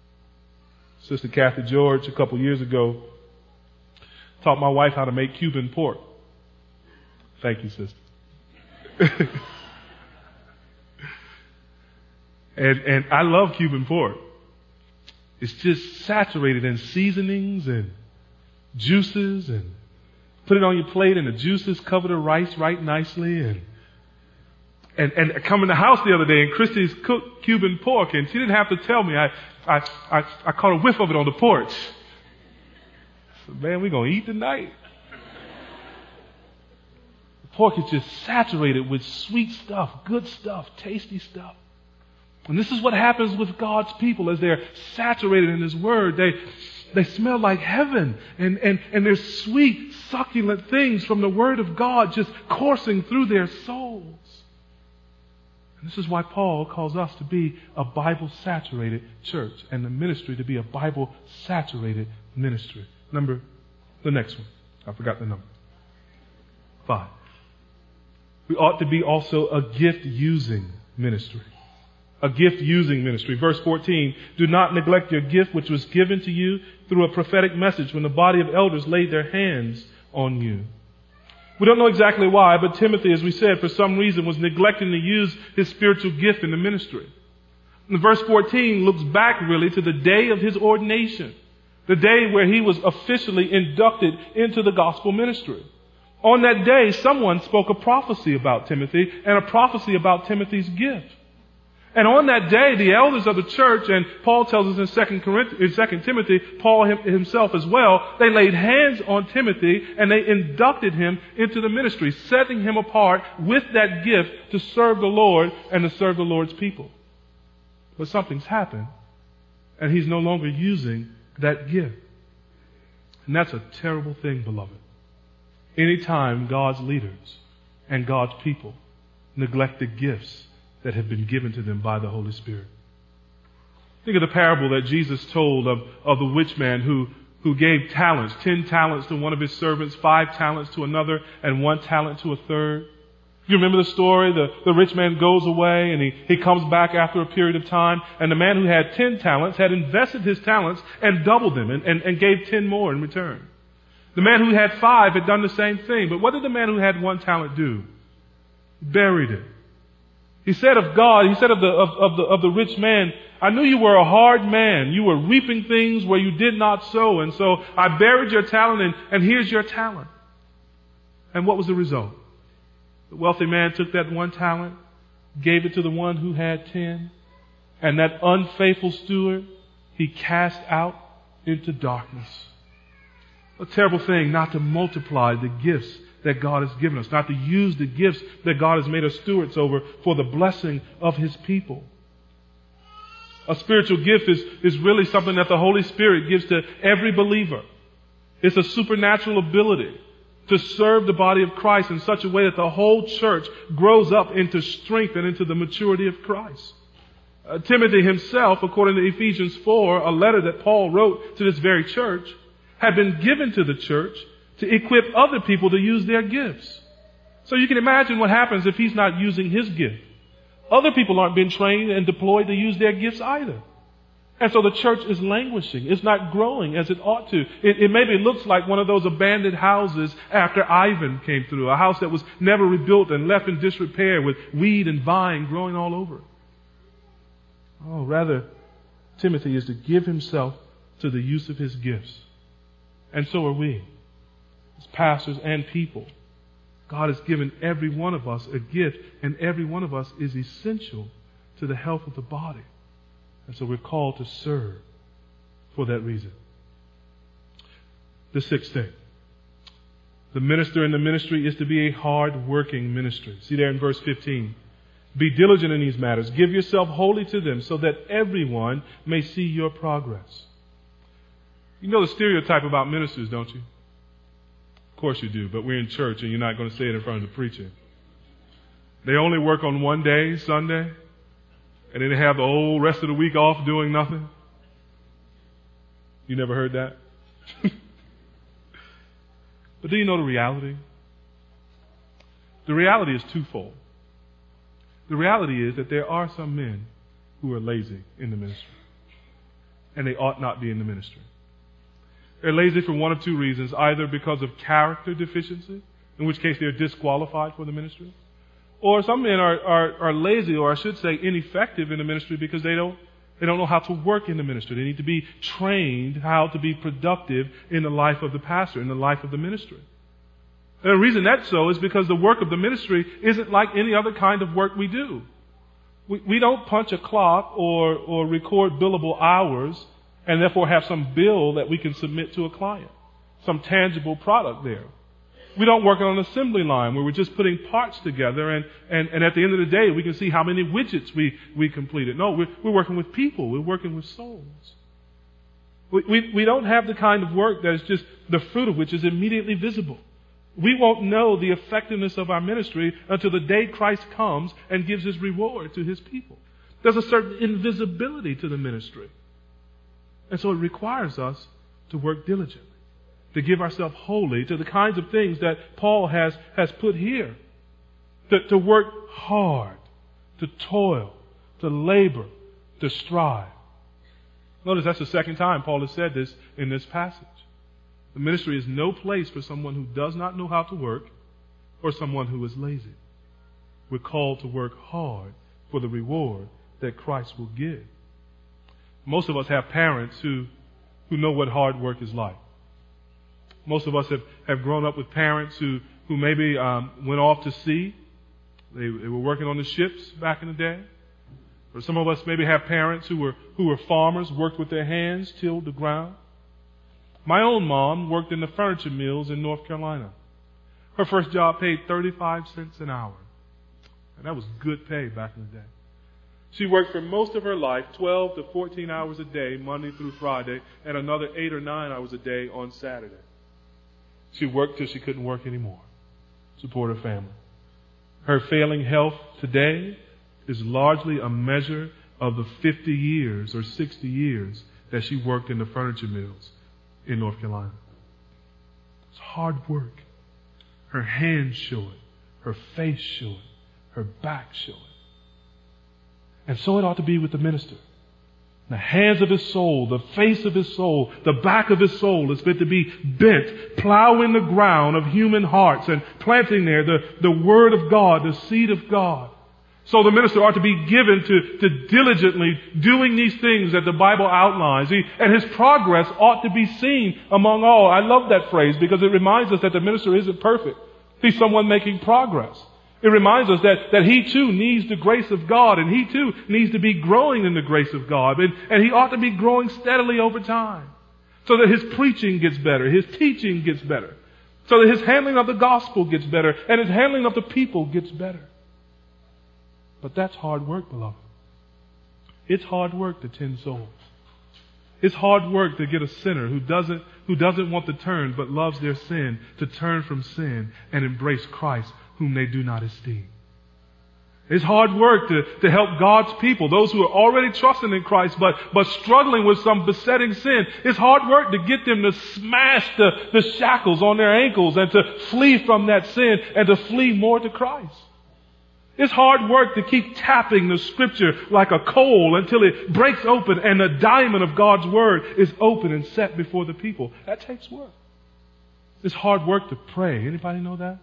Sister Kathy George, a couple years ago, taught my wife how to make Cuban pork. Thank you, sister. and, and I love Cuban pork. It's just saturated in seasonings and juices, and put it on your plate and the juices cover the rice right nicely. And and, and I come in the house the other day and Christy's cooked Cuban pork, and she didn't have to tell me. I I I, I caught a whiff of it on the porch. I said, man, we're going to eat tonight. The pork is just saturated with sweet stuff, good stuff, tasty stuff. And this is what happens with God's people as they're saturated in His Word. They they smell like heaven, and, and, and there's sweet, succulent things from the Word of God just coursing through their souls. And this is why Paul calls us to be a Bible-saturated church, and the ministry to be a Bible-saturated ministry. Number, the next one. I forgot the number. Five. We ought to be also a gift-using ministry. A gift-using ministry. Verse fourteen, do not neglect your gift which was given to you through a prophetic message when the body of elders laid their hands on you. We don't know exactly why, but Timothy, as we said, for some reason was neglecting to use his spiritual gift in the ministry. And verse fourteen looks back really to the day of his ordination, the day where he was officially inducted into the gospel ministry. On that day, someone spoke a prophecy about Timothy, and a prophecy about Timothy's gift. And on that day, the elders of the church, and Paul tells us in Second Corinthians, in Second Timothy, Paul himself as well, they laid hands on Timothy and they inducted him into the ministry, setting him apart with that gift to serve the Lord and to serve the Lord's people. But something's happened, and he's no longer using that gift. And that's a terrible thing, beloved. Anytime God's leaders and God's people neglect the gifts that have been given to them by the Holy Spirit. Think of the parable that Jesus told of, of the rich man who, who gave talents, ten talents to one of his servants, five talents to another, and one talent to a third. You remember the story? The, the rich man goes away and he, he comes back after a period of time, and the man who had ten talents had invested his talents and doubled them and, and, and gave ten more in return. The man who had five had done the same thing, but what did the man who had one talent do? Buried it. He said of God, he said of the, of, of the, of the rich man, I knew you were a hard man. You were reaping things where you did not sow. And so I buried your talent, and, and here's your talent. And what was the result? The wealthy man took that one talent, gave it to the one who had ten, and that unfaithful steward he cast out into darkness. A terrible thing not to multiply the gifts that God has given us, not to use the gifts that God has made us stewards over for the blessing of His people. A spiritual gift is, is really something that the Holy Spirit gives to every believer. It's a supernatural ability to serve the body of Christ in such a way that the whole church grows up into strength and into the maturity of Christ. Uh, Timothy himself, according to Ephesians four, a letter that Paul wrote to this very church, had been given to the church to equip other people to use their gifts. So you can imagine what happens if he's not using his gift. Other people aren't being trained and deployed to use their gifts either. And so the church is languishing. It's not growing as it ought to. It, it maybe looks like one of those abandoned houses after Ivan came through, a house that was never rebuilt and left in disrepair with weed and vine growing all over it. Oh, rather, Timothy is to give himself to the use of his gifts. And so are we, as pastors and people. God has given every one of us a gift, and every one of us is essential to the health of the body. And so we're called to serve for that reason. The sixth thing. The minister in the ministry is to be a hard-working ministry. See there in verse fifteen. Be diligent in these matters. Give yourself wholly to them so that everyone may see your progress. You know the stereotype about ministers, don't you? Of course you do, but we're in church and you're not going to say it in front of the preacher. They only work on one day, Sunday, and then they have the whole rest of the week off doing nothing. You never heard that? But do you know the reality? The reality is twofold. The reality is that there are some men who are lazy in the ministry, and they ought not be in the ministry. They're lazy for one of two reasons, either because of character deficiency, in which case they're disqualified for the ministry, or some men are, are, are lazy, or I should say ineffective in the ministry because they don't, they don't know how to work in the ministry. They need to be trained how to be productive in the life of the pastor, in the life of the ministry. And the reason that's so is because the work of the ministry isn't like any other kind of work we do. We, we don't punch a clock or, or record billable hours and therefore have some bill that we can submit to a client, some tangible product there. We don't work on an assembly line where we're just putting parts together and, and, and at the end of the day we can see how many widgets we, we completed. No, we're, we're working with people. We're working with souls. We, we, we don't have the kind of work that is just the fruit of which is immediately visible. We won't know the effectiveness of our ministry until the day Christ comes and gives His reward to His people. There's a certain invisibility to the ministry. And so it requires us to work diligently, to give ourselves wholly to the kinds of things that Paul has, has put here. To, to work hard, to toil, to labor, to strive. Notice that's the second time Paul has said this in this passage. The ministry is no place for someone who does not know how to work or someone who is lazy. We're called to work hard for the reward that Christ will give. Most of us have parents who, who know what hard work is like. Most of us have, have grown up with parents who, who maybe um, went off to sea. They, they were working on the ships back in the day. Or some of us maybe have parents who were, who were farmers, worked with their hands, tilled the ground. My own mom worked in the furniture mills in North Carolina. Her first job paid thirty-five cents an hour. And that was good pay back in the day. She worked for most of her life, twelve to fourteen hours a day, Monday through Friday, and another eight or nine hours a day on Saturday. She worked till she couldn't work anymore, support her family. Her failing health today is largely a measure of the fifty years or sixty years that she worked in the furniture mills in North Carolina. It's hard work. Her hands show it. Her face show it. Her back show it. And so it ought to be with the minister. The hands of his soul, the face of his soul, the back of his soul is meant to be bent, plowing the ground of human hearts and planting there the, the Word of God, the seed of God. So the minister ought to be given to, to diligently doing these things that the Bible outlines. He, and his progress ought to be seen among all. I love that phrase because it reminds us that the minister isn't perfect. He's someone making progress. It reminds us that, that he too needs the grace of God, and he too needs to be growing in the grace of God. And, and he ought to be growing steadily over time so that his preaching gets better, his teaching gets better, so that his handling of the gospel gets better, and his handling of the people gets better. But that's hard work, beloved. It's hard work to tend souls. It's hard work to get a sinner who doesn't, who doesn't want to turn but loves their sin to turn from sin and embrace Christ, whom they do not esteem. It's hard work to, to help God's people, those who are already trusting in Christ but, but struggling with some besetting sin. It's hard work to get them to smash the, the shackles on their ankles and to flee from that sin and to flee more to Christ. It's hard work to keep tapping the Scripture like a coal until it breaks open and the diamond of God's Word is open and set before the people. That takes work. It's hard work to pray. Anybody know that?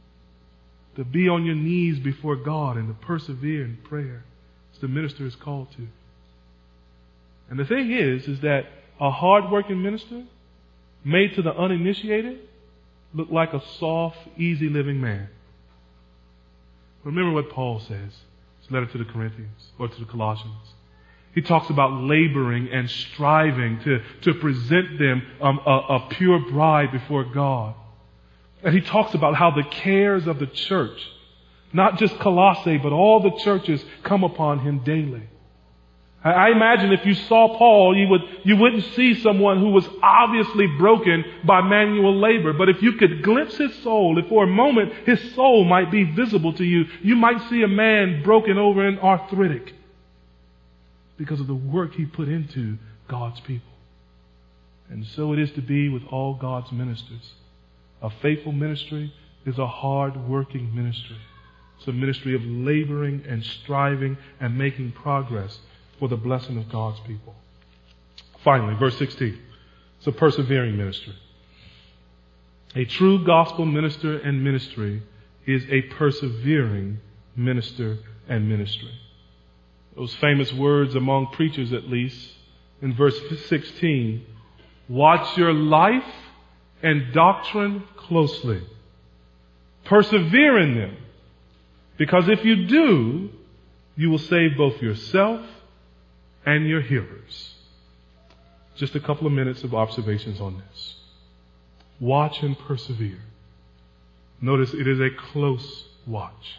To be on your knees before God and to persevere in prayer, as the minister is called to. And the thing is, is that a hard-working minister, made to the uninitiated, look like a soft, easy-living man. Remember what Paul says, his letter to the Corinthians or to the Colossians. He talks about laboring and striving to, to present them um, a, a pure bride before God. And he talks about how the cares of the church, not just Colossae, but all the churches, come upon him daily. I imagine if you saw Paul, you would, you wouldn't see someone who was obviously broken by manual labor. But if you could glimpse his soul, if for a moment his soul might be visible to you, you might see a man broken over and arthritic because of the work he put into God's people. And so it is to be with all God's ministers. A faithful ministry is a hard-working ministry. It's a ministry of laboring and striving and making progress for the blessing of God's people. Finally, verse sixteen. It's a persevering ministry. A true gospel minister and ministry is a persevering minister and ministry. Those famous words among preachers, at least, in verse sixteen. Watch your life and doctrine closely. Persevere in them, because if you do, you will save both yourself and your hearers. Just a couple of minutes of observations on this. Watch and persevere. Notice it is a close watch.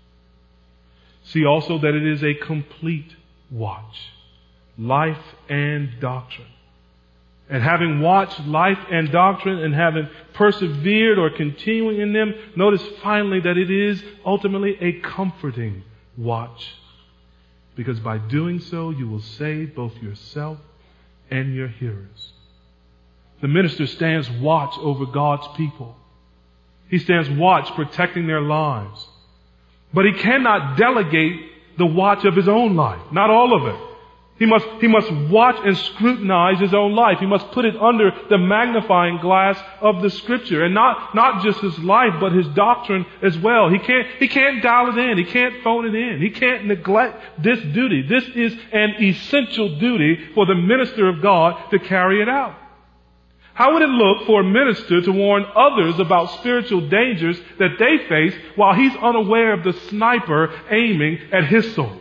See also that it is a complete watch. Life and doctrine. And having watched life and doctrine and having persevered or continuing in them, notice finally that it is ultimately a comforting watch. Because by doing so, you will save both yourself and your hearers. The minister stands watch over God's people. He stands watch protecting their lives. But he cannot delegate the watch of his own life. Not all of it. He must, he must watch and scrutinize his own life. He must put it under the magnifying glass of the Scripture. And not, not just his life, but his doctrine as well. He can't, he can't dial it in. He can't phone it in. He can't neglect this duty. This is an essential duty for the minister of God to carry it out. How would it look for a minister to warn others about spiritual dangers that they face while he's unaware of the sniper aiming at his soul?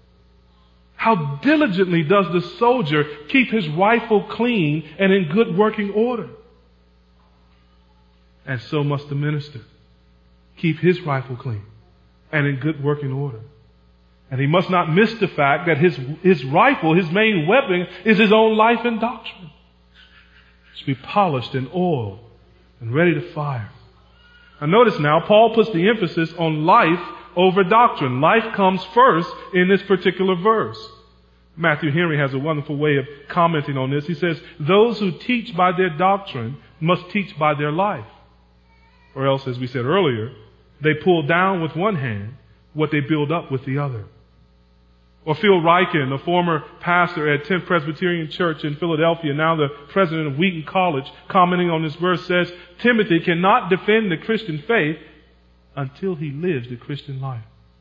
How diligently does the soldier keep his rifle clean and in good working order? And so must the minister keep his rifle clean and in good working order. And he must not miss the fact that his, his rifle, his main weapon, is his own life and doctrine. It should be polished and oiled and ready to fire. Now notice now, Paul puts the emphasis on life over doctrine. Life comes first in this particular verse. Matthew Henry has a wonderful way of commenting on this. He says, those who teach by their doctrine must teach by their life. Or else, as we said earlier, they pull down with one hand what they build up with the other. Or Phil Ryken, a former pastor at tenth Presbyterian Church in Philadelphia, now the president of Wheaton College, commenting on this verse says, Timothy cannot defend the Christian faith until he lives the Christian life.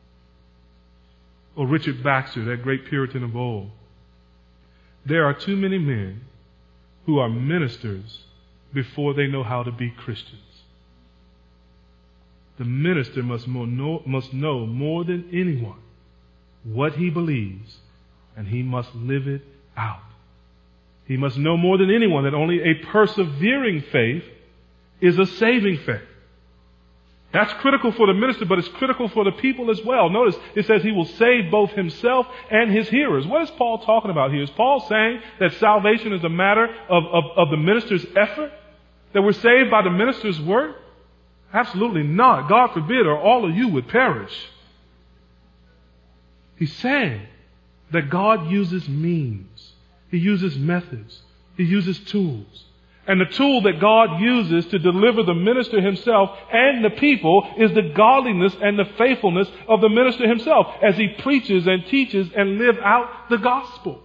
Or Richard Baxter, that great Puritan of old. There are too many men who are ministers before they know how to be Christians. the minister must know, must know more than anyone what he believes, and he must live it out. He must know more than anyone that only a persevering faith is a saving faith. That's critical for the minister, but it's critical for the people as well. Notice it says he will save both himself and his hearers. What is Paul talking about here? Is Paul saying that salvation is a matter of, of, of the minister's effort? That we're saved by the minister's work? Absolutely not. God forbid, or all of you would perish. He's saying that God uses means. He uses methods. He uses tools. And the tool that God uses to deliver the minister himself and the people is the godliness and the faithfulness of the minister himself as he preaches and teaches and lives out the gospel.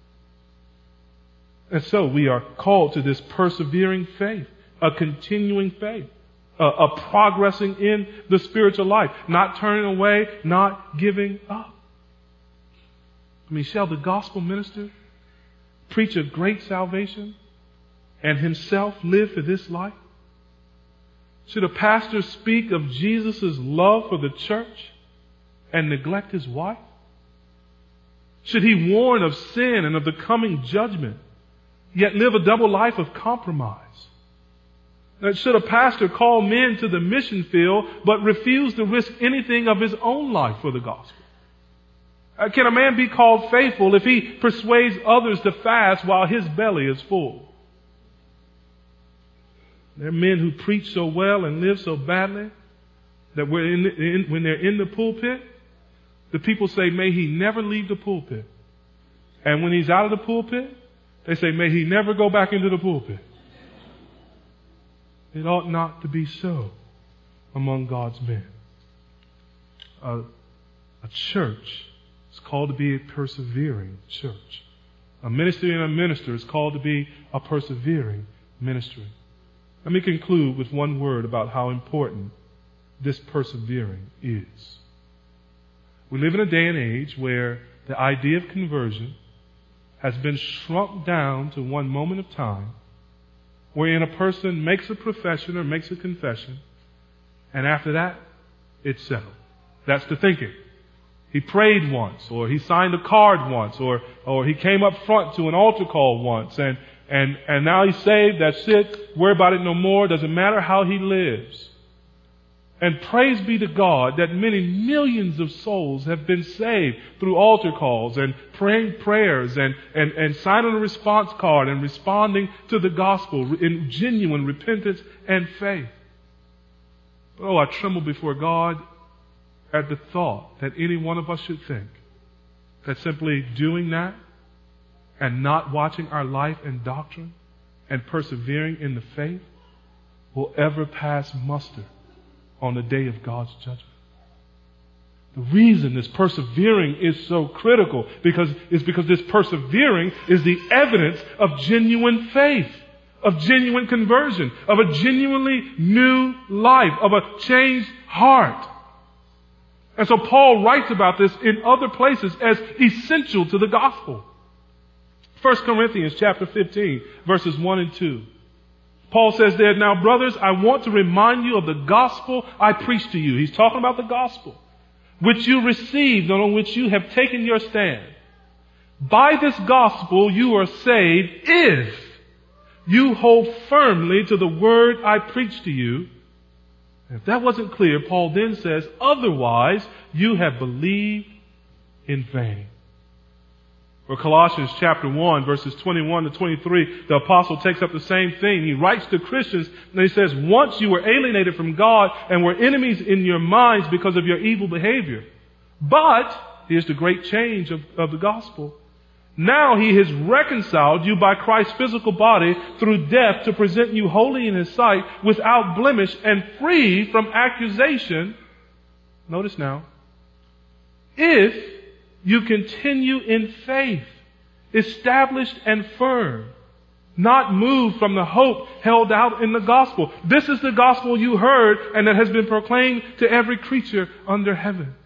And so we are called to this persevering faith, a continuing faith, a, a progressing in the spiritual life, not turning away, not giving up. I mean, shall the gospel minister preach a great salvation and himself live for this life? Should a pastor speak of Jesus' love for the church and neglect his wife? Should he warn of sin and of the coming judgment, yet live a double life of compromise? Should a pastor call men to the mission field but refuse to risk anything of his own life for the gospel? Uh, can a man be called faithful if he persuades others to fast while his belly is full? There are men who preach so well and live so badly that we're in the, in, when they're in the pulpit, the people say, may he never leave the pulpit. And when he's out of the pulpit, they say, may he never go back into the pulpit. It ought not to be so among God's men. A, a church is called to be a persevering church. A ministry and a minister is called to be a persevering ministry. Let me conclude with one word about how important this persevering is. We live in a day and age where the idea of conversion has been shrunk down to one moment of time, wherein a person makes a profession or makes a confession, and after that, it's settled. That's the thinking. He prayed once, or he signed a card once, or or he came up front to an altar call once, and And and now he's saved, that's it, worry about it no more, doesn't matter how he lives. And praise be to God that many millions of souls have been saved through altar calls and praying prayers and, and, and signing a response card and responding to the gospel in genuine repentance and faith. Oh, I tremble before God at the thought that any one of us should think that simply doing that and not watching our life and doctrine and persevering in the faith will ever pass muster on the day of God's judgment. The reason this persevering is so critical because is because this persevering is the evidence of genuine faith, of genuine conversion, of a genuinely new life, of a changed heart. And so Paul writes about this in other places as essential to the gospel. First Corinthians chapter fifteen, verses one and two. Paul says there, now brothers, I want to remind you of the gospel I preached to you. He's talking about the gospel, which you received and on which you have taken your stand. By this gospel you are saved if you hold firmly to the word I preached to you. And if that wasn't clear, Paul then says, otherwise you have believed in vain. Or Colossians chapter one, verses twenty-one to twenty-three, the apostle takes up the same thing. He writes to Christians and he says, once you were alienated from God and were enemies in your minds because of your evil behavior. But, here's the great change of, of the gospel. Now he has reconciled you by Christ's physical body through death to present you holy in his sight, without blemish and free from accusation. Notice now, if you continue in faith, established and firm, not moved from the hope held out in the gospel. This is the gospel you heard and that has been proclaimed to every creature under heaven.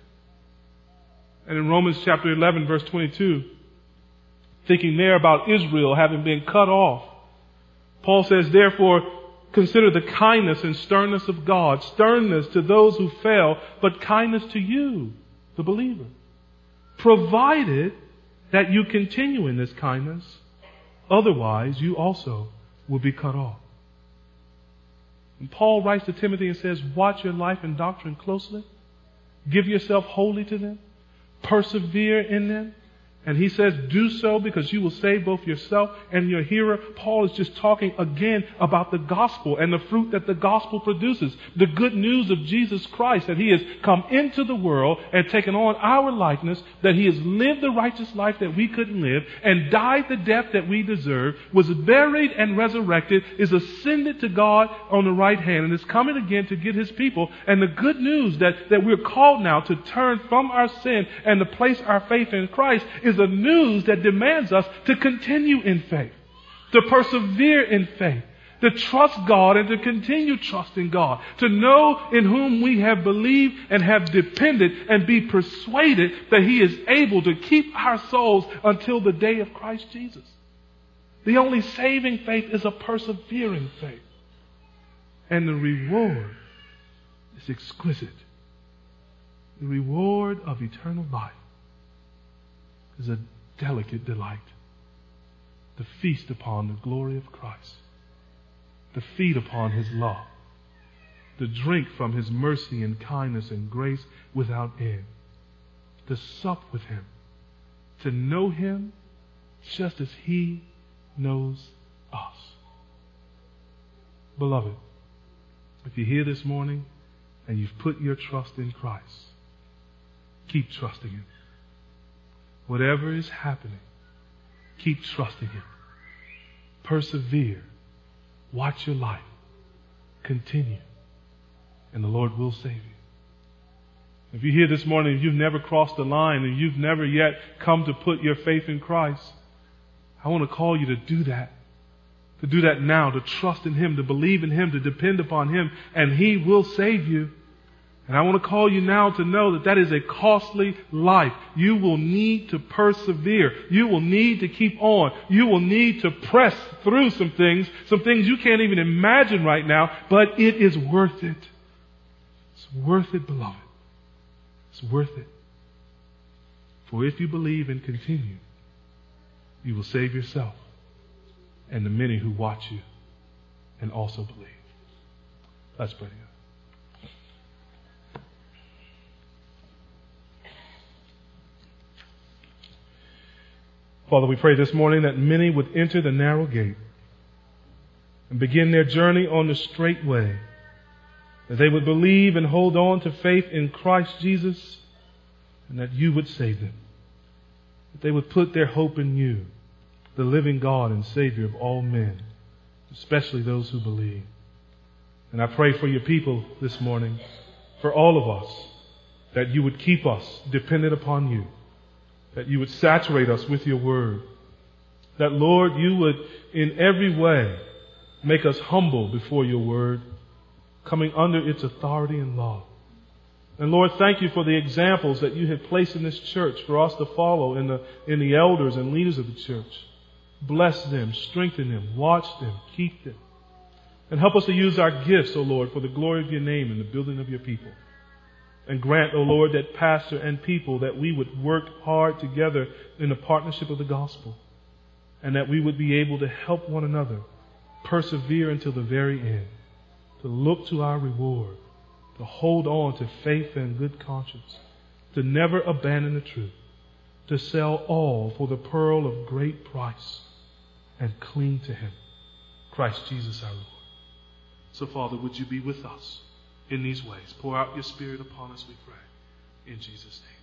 And in Romans chapter eleven, verse twenty-two, thinking there about Israel having been cut off, Paul says, therefore, consider the kindness and sternness of God. Sternness to those who fail, but kindness to you, the believer. Provided that you continue in this kindness, otherwise you also will be cut off. And Paul writes to Timothy and says, watch your life and doctrine closely. Give yourself wholly to them. Persevere in them. And he says, do so because you will save both yourself and your hearer. Paul is just talking again about the gospel and the fruit that the gospel produces. The good news of Jesus Christ, that he has come into the world and taken on our likeness, that he has lived the righteous life that we couldn't live and died the death that we deserve, was buried and resurrected, is ascended to God on the right hand, and is coming again to get his people. And the good news that, that we're called now to turn from our sin and to place our faith in Christ is the news that demands us to continue in faith, to persevere in faith, to trust God and to continue trusting God, to know in whom we have believed and have depended and be persuaded that he is able to keep our souls until the day of Christ Jesus. The only saving faith is a persevering faith. And the reward is exquisite. The reward of eternal life is a delicate delight. To feast upon the glory of Christ. To feed upon his love. To drink from his mercy and kindness and grace without end. To sup with him. To know him just as he knows us. Beloved, if you're here this morning and you've put your trust in Christ, keep trusting him. Whatever is happening, keep trusting him. Persevere. Watch your life. Continue. And the Lord will save you. If you're here this morning and you've never crossed the line and you've never yet come to put your faith in Christ, I want to call you to do that. To do that now, to trust in him, to believe in him, to depend upon him, and he will save you. And I want to call you now to know that that is a costly life. You will need to persevere. You will need to keep on. You will need to press through some things, some things you can't even imagine right now, but it is worth it. It's worth it, beloved. It's worth it. For if you believe and continue, you will save yourself and the many who watch you and also believe. Let's pray together. Father, we pray this morning that many would enter the narrow gate and begin their journey on the straight way, that they would believe and hold on to faith in Christ Jesus, and that you would save them, that they would put their hope in you, the living God and Savior of all men, especially those who believe. And I pray for your people this morning, for all of us, that you would keep us dependent upon you, that you would saturate us with your word. That, Lord, you would in every way make us humble before your word, coming under its authority and love. And Lord, thank you for the examples that you have placed in this church for us to follow in the, in the elders and leaders of the church. Bless them, strengthen them, watch them, keep them. And help us to use our gifts, O Lord, for the glory of your name and the building of your people. And grant, O Lord, that pastor and people, that we would work hard together in the partnership of the gospel. And that we would be able to help one another persevere until the very end. To look to our reward. To hold on to faith and good conscience. To never abandon the truth. To sell all for the pearl of great price. And cling to him. Christ Jesus our Lord. So Father, would you be with us in these ways? Pour out your Spirit upon us, we pray. In Jesus' name.